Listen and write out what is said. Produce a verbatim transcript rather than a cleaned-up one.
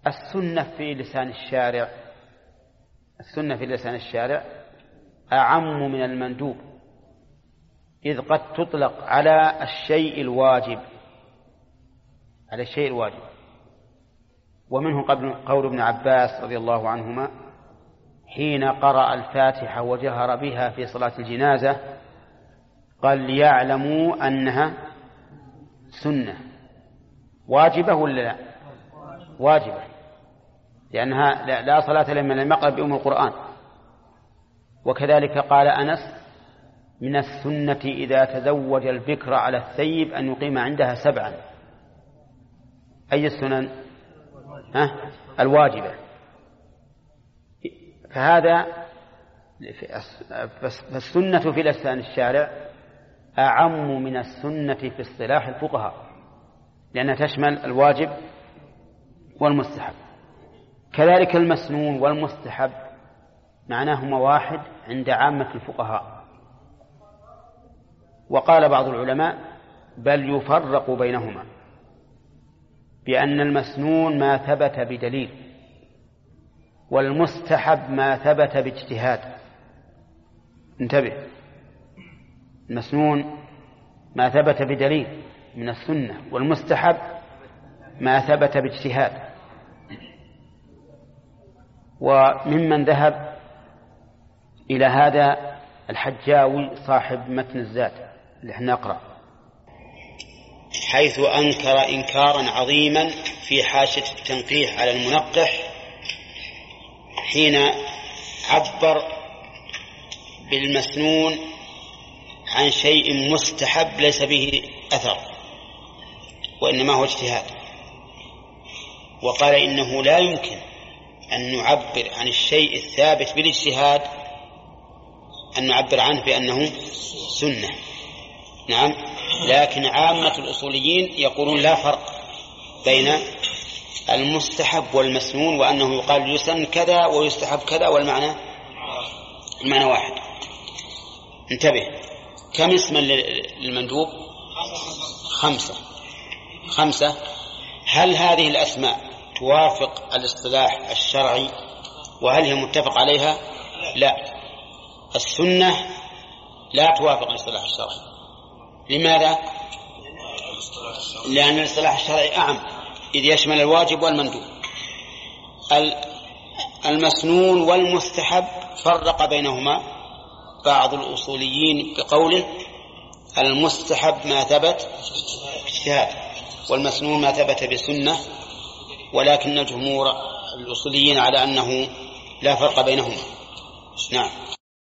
السنة في لسان الشارع السنة في لسان الشارع أعم من المندوب، إذ قد تطلق على الشيء الواجب على الشيء الواجب ومنه قول ابن عباس رضي الله عنهما حين قرأ الفاتحة وجهر بها في صلاة الجنازة قال ليعلموا أنها سنة واجبة ولا لا؟ واجبة، لأنها لا صلاة لمن لم يقرأ بأم القرآن. وكذلك قال أنس من السنة إذا تزوج البكر على الثيب أن يقيم عندها سبعا. أي السنن؟ ها؟ الواجبة. فهذا فالسنة في لسان الشارع أعم من السنة في اصطلاح الفقهاء، لأنها تشمل الواجب والمستحب. كذلك المسنون والمستحب معناهما واحد عند عامة الفقهاء. وقال بعض العلماء بل يفرق بينهما بأن المسنون ما ثبت بدليل والمستحب ما ثبت باجتهاد. انتبه، المسنون ما ثبت بدليل من السنة والمستحب ما ثبت باجتهاد. وممن ذهب إلى هذا الحجاوي صاحب متن الزاد اللي احنا نقرأ، حيث أنكر إنكارا عظيما في حاشية التنقيح على المنقح حين عبر بالمسنون عن شيء مستحب ليس به أثر وإنما هو اجتهاد، وقال إنه لا يمكن أن نعبر عن الشيء الثابت بالاجتهاد أن نعبر عنه بأنه سنة. نعم، لكن عامة الأصوليين يقولون لا فرق بين المستحب والمسنون، وأنه يقال يسن كذا ويستحب كذا والمعنى المعنى واحد. انتبه، كم اسما للمندوب؟ خمسة خمسة هل هذه الأسماء توافق الاصطلاح الشرعي وهل هي متفق عليها؟ لا، السنة لا توافق الاصطلاح الشرعي. لماذا؟ لأن الاصطلاح الشرعي أعم إذ يشمل الواجب والمندوب. المسنون والمستحب فرق بينهما بعض الأصوليين بقوله المستحب ما ثبت اجتهاد والمسنون ما ثبت بسنة، ولكن الجمهور الأصوليين على أنه لا فرق بينهما. نعم.